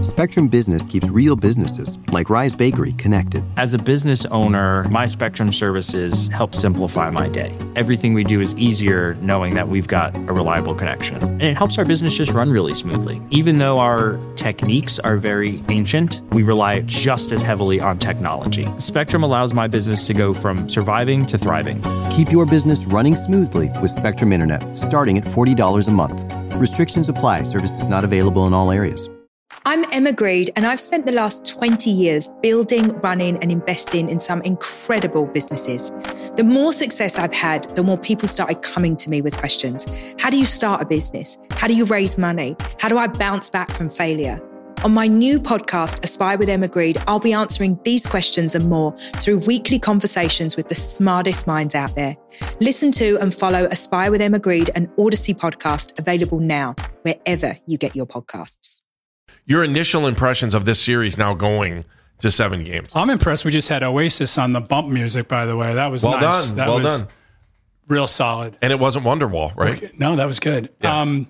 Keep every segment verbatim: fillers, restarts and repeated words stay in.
Spectrum Business keeps real businesses, like Rise Bakery, connected. As a business owner, my Spectrum services help simplify my day. Everything we do is easier knowing that we've got a reliable connection. And it helps our business just run really smoothly. Even though our techniques are very ancient, we rely just as heavily on technology. Spectrum allows my business to go from surviving to thriving. Keep your business running smoothly with Spectrum Internet, starting at forty dollars a month. Restrictions apply. Services not available in all areas. I'm Emma Greed, and I've spent the last twenty years building, running, and investing in some incredible businesses. The more success I've had, the more people started coming to me with questions. How do you start a business? How do you raise money? How do I bounce back from failure? On my new podcast, Aspire with Emma Greed, I'll be answering these questions and more through weekly conversations with the smartest minds out there. Listen to and follow Aspire with Emma Greed, an Odyssey podcast, available now, wherever you get your podcasts. Your initial impressions of this series now going to seven games? I'm impressed. We just had Oasis on the bump music, by the way. That was well nice. done. That well was done. Real solid. And it wasn't Wonderwall, right? Okay. No, that was good. Yeah. Um,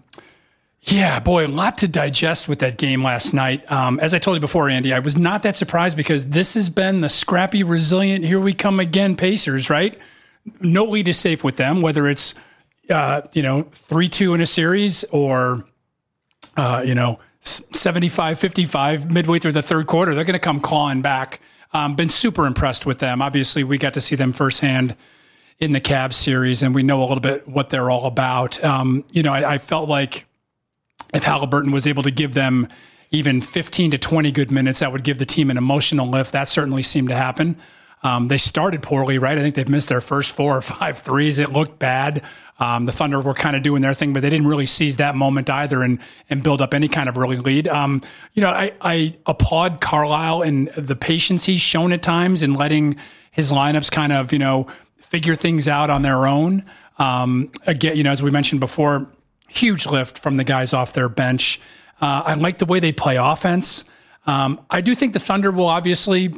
yeah, boy, a lot to digest with that game last night. Um, as I told you before, Andy, I was not that surprised because this has been the scrappy, resilient, here we come again Pacers, right? No lead is safe with them, whether it's, uh, you know, three two in a series or, uh, you know, seventy-five fifty-five midway through the third quarter. They're going to come clawing back. Um, been super impressed with them. Obviously, we got to see them firsthand in the Cavs series, and we know a little bit what they're all about. Um, you know, I, I felt like if Halliburton was able to give them even fifteen to twenty good minutes, that would give the team an emotional lift. That certainly seemed to happen. Um, they started poorly, right? I think they've missed their first four or five threes. It looked bad. Um, the Thunder were kind of doing their thing, but they didn't really seize that moment either and and build up any kind of early lead. Um, you know, I, I applaud Carlisle and the patience he's shown at times in letting his lineups kind of, you know, figure things out on their own. Um, again, you know, as we mentioned before, huge lift from the guys off their bench. Uh, I like the way they play offense. Um, I do think the Thunder will obviously.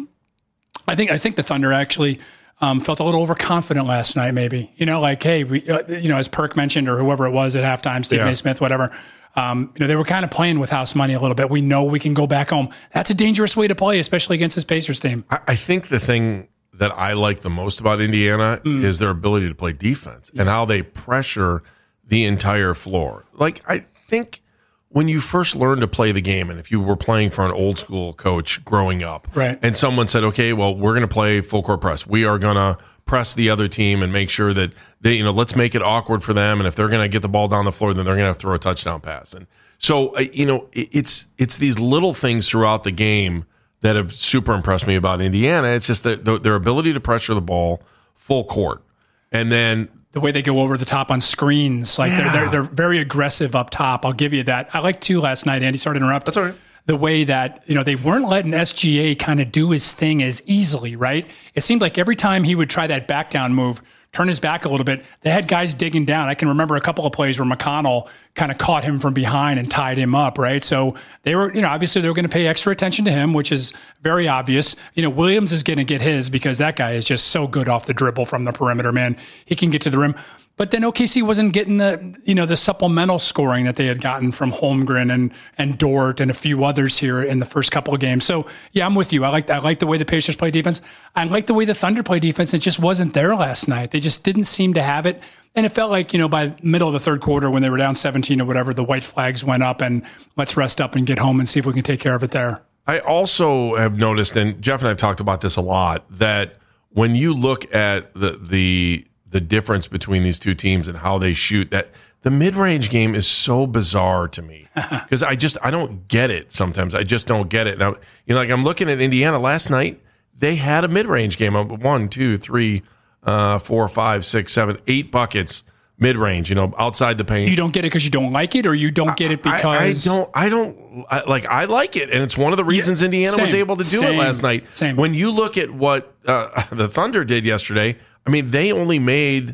I think I think the Thunder actually um, felt a little overconfident last night. Maybe you know, like hey, we, uh, you know, as Perk mentioned or whoever it was at halftime, Stephen yeah. A. Smith, whatever. Um, you know, they were kind of playing with house money a little bit. We know we can go back home. That's a dangerous way to play, especially against this Pacers team. I, I think the thing that I like the most about Indiana mm. is their ability to play defense yeah. and how they pressure the entire floor. Like I think. When you first learned to play the game, and if you were playing for an old school coach growing up, right. and someone said, okay, well, we're going to play full court press. We are going to press the other team and make sure that they, you know, let's make it awkward for them. And if they're going to get the ball down the floor, then they're going to have to throw a touchdown pass. And so, uh, you know, it, it's, it's these little things throughout the game that have super impressed me about Indiana. It's just that their ability to pressure the ball full court. And then, the way they go over the top on screens, like yeah. they're, they're they're very aggressive up top. I'll give you that. I like too last night, Andy, sorry to interrupt. That's all right. The way that, you know, they weren't letting S G A kind of do his thing as easily, right? It seemed like every time he would try that back down move, turn his back a little bit, they had guys digging down. I can remember a couple of plays where McConnell kind of caught him from behind and tied him up, right? So they were, you know, obviously they were going to pay extra attention to him, which is very obvious. You know, Williams is going to get his because that guy is just so good off the dribble from the perimeter, man. He can get to the rim. But then O K C wasn't getting the, you know, the supplemental scoring that they had gotten from Holmgren and and Dort and a few others here in the first couple of games. So yeah, I'm with you. I like I like the way the Pacers play defense. I like the way the Thunder play defense. It just wasn't there last night. They just didn't seem to have it. And it felt like, you know, by middle of the third quarter when they were down seventeen or whatever, the white flags went up and let's rest up and get home and see if we can take care of it there. I also have noticed, and Jeff and I have talked about this a lot, that when you look at the the the difference between these two teams and how they shoot, that the mid-range game is so bizarre to me because I just I don't get it sometimes. I just don't get it. Now, you know, like I'm looking at Indiana last night. They had a mid-range game of one, two, three, uh, four, five, six, seven, eight buckets mid-range. You know, outside the paint. You don't get it because you don't like it, or you don't get it because I, I don't. I don't I, like. I like it, and it's one of the reasons yeah, Indiana same, was able to do same, it last night. Same. When you look at what uh, the Thunder did yesterday. I mean, they only made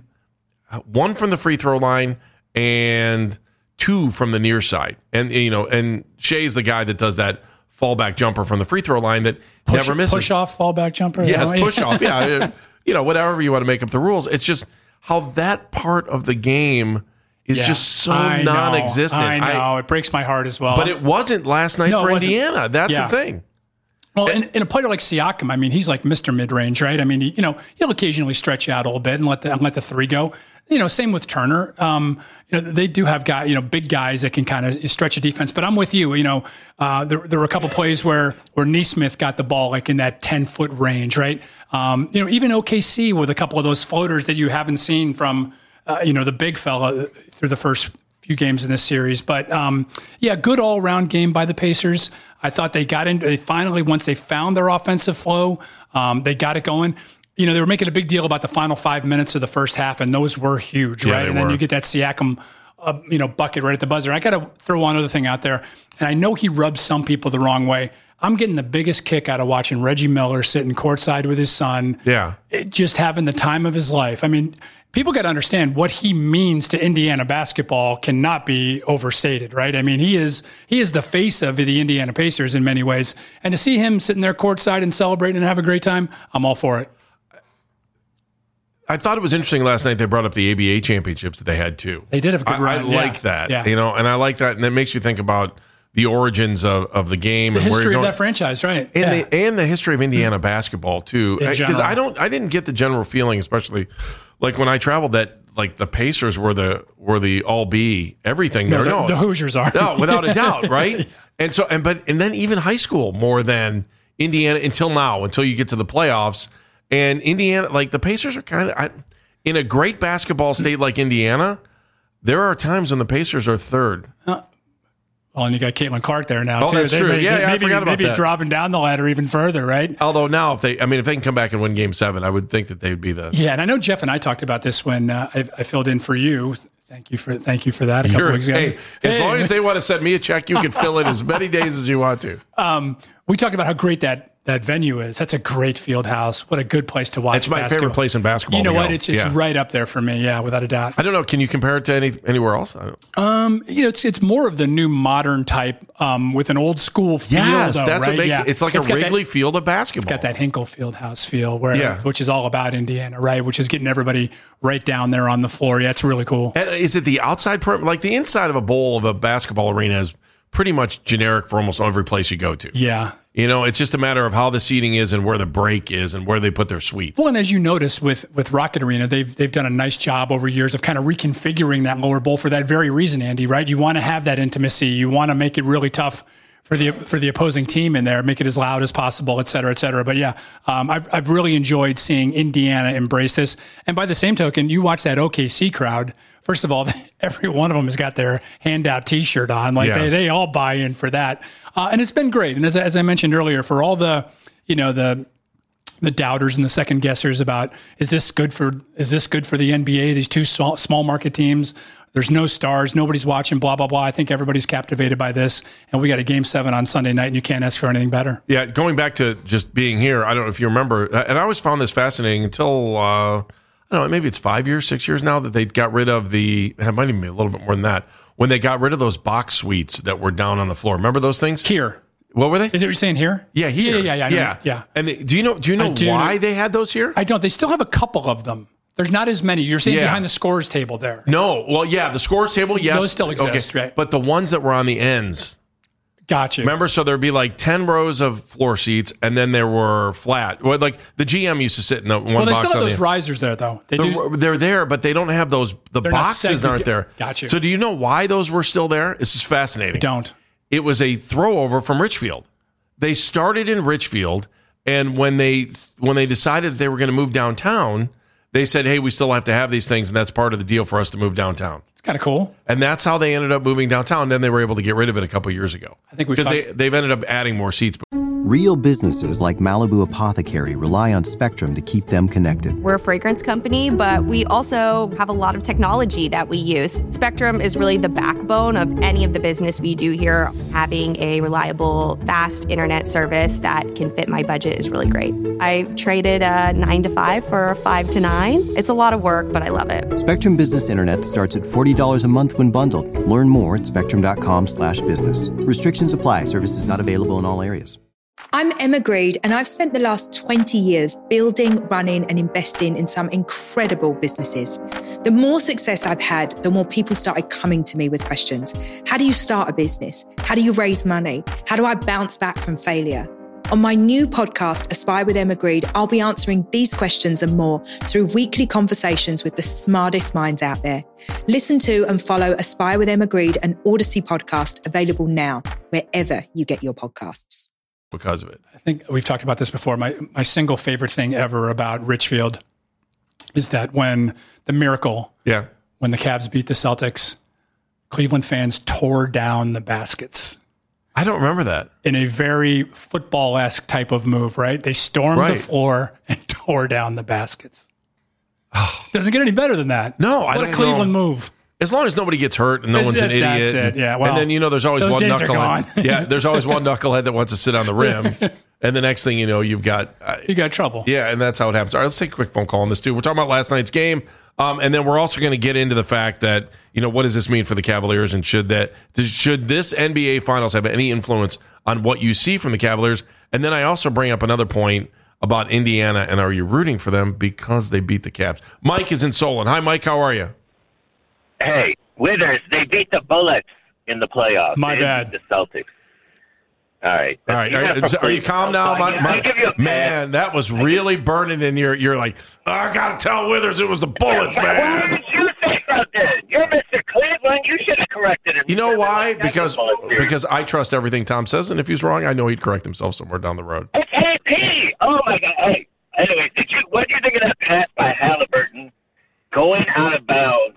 one from the free throw line and two from the near side. And, you know, and Shea's the guy that does that fallback jumper from the free throw line that push, never misses. Push off, fallback jumper? Yes, push off. Yeah. You know, whatever you want to make up the rules. It's just how that part of the game is Yeah. just so I know, non-existent. I know. I, it breaks my heart as well. But it wasn't last night No, for it wasn't. Indiana. That's Yeah. the thing. Well, and, and a player like Siakam, I mean, he's like Mister Mid-Range, right? I mean, he, you know, he'll occasionally stretch out a little bit and let the and let the three go. You know, same with Turner. Um, you know, they do have guys, you know, big guys that can kind of stretch a defense. But I'm with you. You know, uh, there, there were a couple plays where where Nesmith got the ball like in that ten foot range, right? Um, you know, even O K C with a couple of those floaters that you haven't seen from, uh, you know, the big fella through the first few games in this series. But um, yeah, good all around game by the Pacers. I thought they got into, they finally, once they found their offensive flow, um, they got it going. You know, they were making a big deal about the final five minutes of the first half, and those were huge, Yeah, right? they And then were. you get that Siakam, uh, you know, bucket right at the buzzer. I got to throw one other thing out there, and I know he rubs some people the wrong way. I'm getting the biggest kick out of watching Reggie Miller sitting courtside with his son. Yeah. It- just having the time of his life. I mean, people got to understand what he means to Indiana basketball cannot be overstated, right? I mean, he is he is the face of the Indiana Pacers in many ways. And to see him sitting there courtside and celebrating and have a great time, I'm all for it. I thought it was interesting last night they brought up the A B A championships that they had too. They did have a good I, run. I yeah. like that. Yeah. You know, and I like that. And it makes you think about the origins of, of the game The and where history you're of going. that franchise, right? And, yeah. the, and the history of Indiana basketball too, In because general. I don't, I didn't get the general feeling, especially like when I traveled, that like the Pacers were the were the all B everything. no, there. the, no, the Hoosiers are. no, without a doubt, right? And so, and but and then even high school more than Indiana until now, until you get to the playoffs, and Indiana, like the Pacers are kind of in a great basketball state like Indiana. There are times when the Pacers are third. Well, and you got Caitlin Clark there now, Oh, too. that's They true. may- Yeah, yeah, I maybe, forgot about maybe that. dropping down the ladder even further, right? Although now, if they, I mean, if they can come back and win Game Seven, I would think that they would be the. Yeah, and I know Jeff and I talked about this when uh, I, I filled in for you. Thank you for thank you for that. A couple You're, weeks ago. hey, as Hey, long as they want to send me a check, you can fill it as many days as you want to. um, we talked about how great that that venue is. That's a great field house. What a good place to watch. It's my basketball. favorite place in basketball. You know to what? go. It's it's Yeah. right up there for me. Yeah, without a doubt. I don't know. Can you compare it to any anywhere else? I don't, Um, you know, it's it's more of the new modern type um, with an old school feel. yes, though, that's right? what makes Yeah. it. It's like It's a got that- Wrigley Field of It's basketball. got that Hinkle Fieldhouse feel, where Yeah. which is all about Indiana, right? Which is getting everybody right down there on the floor. Yeah, it's really cool. And is it the outside perimeter? Like the inside of a bowl of a basketball arena is pretty much generic for almost every place you go to. Yeah. You know, it's just a matter of how the seating is and where the break is and where they put their suites. Well, and as you notice with with Rocket Arena, they've they've done a nice job over years of kind of reconfiguring that lower bowl for that very reason, Andy. Right? You want to have that intimacy. You want to make it really tough for the for the opposing team in there, make it as loud as possible, et cetera, et cetera. But yeah, um, I've I've really enjoyed seeing Indiana embrace this. And by the same token, you watch that O K C crowd. First of all, every one of them has got their handout T-shirt on. Like Yes. they, they all buy in for that, uh, and it's been great. And as, I- as I mentioned earlier, for all the, you know, the the doubters and the second guessers about is this good for is this good for the N B A? These two small, small market teams. There's no stars. Nobody's watching. Blah blah blah. I think everybody's captivated by this, and we got a game seven on Sunday night, and you can't ask for anything better. Yeah, going back to just being here, I don't know if you remember, and I always found this fascinating until, uh, I don't know, maybe it's five years, six years now that they got rid of the, it might even be a little bit more than that, when they got rid of those box suites that were down on the floor. Remember those things? Here, What were they? is it what you're saying here? Yeah, here. Yeah, yeah, yeah. I know. yeah. yeah. And they, do you know, do you know do why know- they had those here? I don't. They still have a couple of them. There's not as many. You're saying Yeah. behind the scores table there. No. Well, yeah, the scores table, yes. Those still exist, right? But the ones that were on the ends, Gotcha. remember? So there'd be like ten rows of floor seats, and then there were flat. Well, like the G M used to sit in the one Well, they box still have on those the risers there, though. They do. They're, they're there, but they don't have those. The They're not boxes segment- aren't there. Gotcha. So do you know why those were still there? This is fascinating. Don't. It was a throwover from Richfield. They started in Richfield, and when they when they decided that they were going to move downtown, they said, "Hey, we still have to have these things, and that's part of the deal for us to move downtown." It's kind of cool. And that's how they ended up moving downtown. Then they were able to get rid of it a couple years ago. I think we've because they talked- they've ended up adding more seats. Real businesses like Malibu Apothecary rely on Spectrum to keep them connected. We're a fragrance company, but we also have a lot of technology that we use. Spectrum is really the backbone of any of the business we do here. Having a reliable, fast internet service that can fit my budget is really great. I traded a nine to five for a five to nine. It's a lot of work, but I love it. Spectrum Business Internet starts at forty dollars a month when bundled. Learn more at spectrum dot com slash business. Restrictions apply. Services not available in all areas. I'm Emma Greed, and I've spent the last twenty years building, running, and investing in some incredible businesses. The more success I've had, the more people started coming to me with questions. How do you start a business? How do you raise money? How do I bounce back from failure? On my new podcast, Aspire with Emma Greed, I'll be answering these questions and more through weekly conversations with the smartest minds out there. Listen to and follow Aspire with Emma Greed, an Odyssey podcast, available now, wherever you get your podcasts. Because of it. I think we've talked about this before. My my single favorite thing ever about Richfield is that when the miracle, yeah, when the Cavs beat the Celtics, Cleveland fans tore down the baskets. I don't remember that. In a very football-esque type of move, right? They stormed right. the floor and tore down the baskets. Doesn't get any better than that. No, what I don't a Cleveland know. move. As long as nobody gets hurt and no That's one's an it, idiot. That's it. Yeah, well, and then, you know, there's always those one days are knucklehead. gone. Yeah, there's always one knucklehead that wants to sit on the rim. And the next thing you know, you've got... Uh, you got trouble. Yeah, and that's how it happens. All right, let's take a quick phone call on this, too. We're talking about last night's game. Um, and then we're also going to get into the fact that, you know, what does this mean for the Cavaliers? And should that should this N B A Finals have any influence on what you see from the Cavaliers? And then I also bring up another point about Indiana, and are you rooting for them because they beat the Cavs? Mike is in Solon. Hi, Mike. How are you? Hey, Withers, they beat the Bullets in the playoffs. My they bad. Beat the Celtics. All right. All right. Are, are, are you calm now? My, my, man, that was really burning in your... You're like, oh, I got to tell Withers it was the Bullets, man. Why did you say something? You're Mister Cleveland. You should have corrected him. You know why? Because because I trust everything Tom says, and if he's wrong, I know he'd correct himself somewhere down the road. It's A P. Oh, my God. Hey, anyway, did you, what do you think of that pass by Halliburton going out of bounds?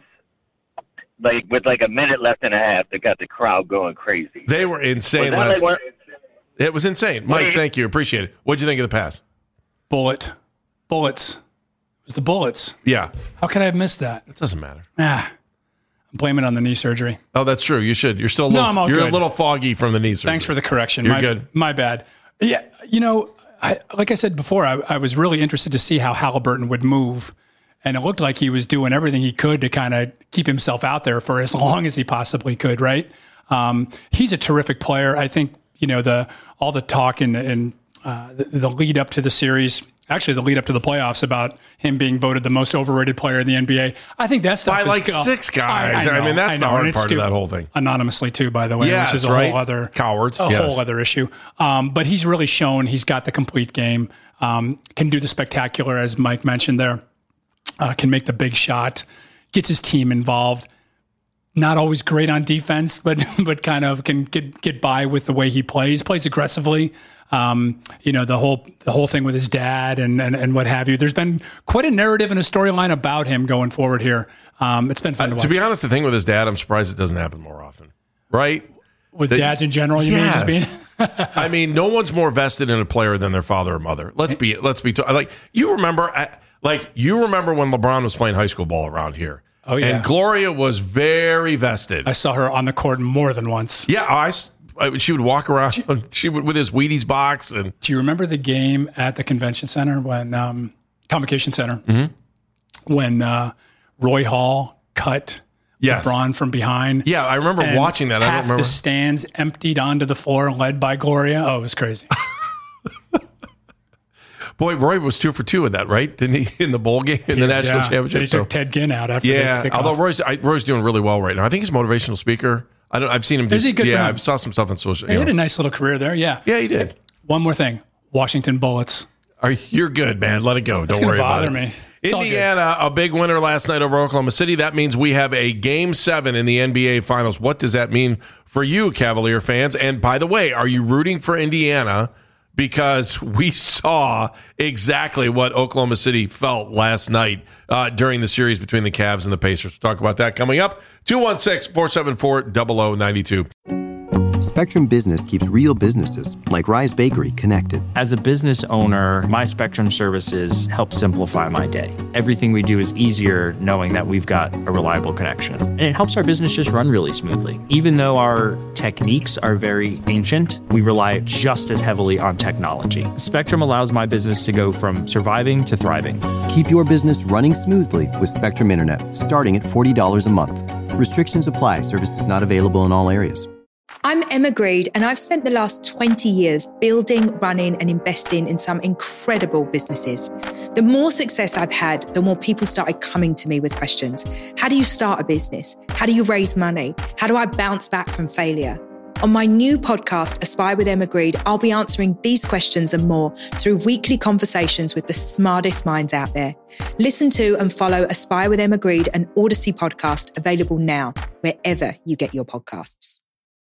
Like with like a minute left and a half, that got the crowd going crazy. They were insane last. Like one, it was insane, Mike. Thank you, appreciate it. What'd you think of the pass? Bullet, bullets. It was the Bullets. Yeah. How could I have missed that? It doesn't matter. Ah, I'm blaming it on the knee surgery. Oh, that's true. You should. You're still a little, no, I'm all you're good. a little foggy from the knee surgery. Thanks for the correction. You're my, good. My bad. Yeah, you know, I, like I said before, I, I was really interested to see how Halliburton would move. And it looked like he was doing everything he could to kind of keep himself out there for as long as he possibly could, right? Um, he's a terrific player. I think, you know, the all the talk and, and uh, the, the lead up to the series, actually the lead up to the playoffs about him being voted the most overrated player in the N B A. I think that stuff by is like go- six guys. I, I, know, I mean, that's I the know, hard and part it's of that whole thing. Anonymously too, by the way, yes, which is a right? whole other cowards, a yes. whole other issue. Um, but he's really shown he's got the complete game. Um, can do the spectacular, as Mike mentioned there. Uh, can make the big shot, gets his team involved. Not always great on defense, but but kind of can get get by with the way he plays. Plays aggressively. Um, you know, the whole the whole thing with his dad and, and and what have you. There's been quite a narrative and a storyline about him going forward here. Um, it's been fun to uh, watch. To be honest, the thing with his dad, I'm surprised it doesn't happen more often. Right? With the, dads in general, you yes. mean? Just being I mean, no one's more vested in a player than their father or mother. Let's be let's be t- like you remember. I, Like, you remember when LeBron was playing high school ball around here. Oh, yeah. And Gloria was very vested. I saw her on the court more than once. Yeah, I, I, she would walk around she would with his Wheaties box. And do you remember the game at the convention center when, um, Convocation Center, mm-hmm. when uh, Roy Hall cut yes. LeBron from behind? Yeah, I remember watching that. I don't half remember. the stands emptied onto the floor, led by Gloria. Oh, it was crazy. Boy, Roy was two for two in that, right? Didn't he, in the bowl game, in the yeah, national yeah. championship? He so. took Ted Ginn out after yeah, the kickoff. although Roy's, I, Roy's doing really well right now. I think he's a motivational speaker. I don't, I've seen him do. Is he good yeah, for him? I saw some stuff on social. He You had know. a nice little career there, yeah. Yeah, he did. One more thing. Washington Bullets. Are you're good, man. Let it go. It's Don't worry about bother it. me. It's Indiana, a big winner last night over Oklahoma City. That means we have a game seven in the N B A Finals. What does that mean for you, Cavalier fans? And by the way, are you rooting for Indiana? Because we saw exactly what Oklahoma City felt last night uh, during the series between the Cavs and the Pacers. We'll talk about that coming up. two one six, four seven four, zero zero nine two. Spectrum Business keeps real businesses, like Rise Bakery, connected. As a business owner, my Spectrum services help simplify my day. Everything we do is easier knowing that we've got a reliable connection. And it helps our business just run really smoothly. Even though our techniques are very ancient, we rely just as heavily on technology. Spectrum allows my business to go from surviving to thriving. Keep your business running smoothly with Spectrum Internet, starting at forty dollars a month. Restrictions apply. Services not available in all areas. I'm Emma Greed, and I've spent the last twenty years building, running, and investing in some incredible businesses. The more success I've had, the more people started coming to me with questions. How do you start a business? How do you raise money? How do I bounce back from failure? On my new podcast, Aspire with Emma Greed, I'll be answering these questions and more through weekly conversations with the smartest minds out there. Listen to and follow Aspire with Emma Greed, an Odyssey podcast, available now, wherever you get your podcasts.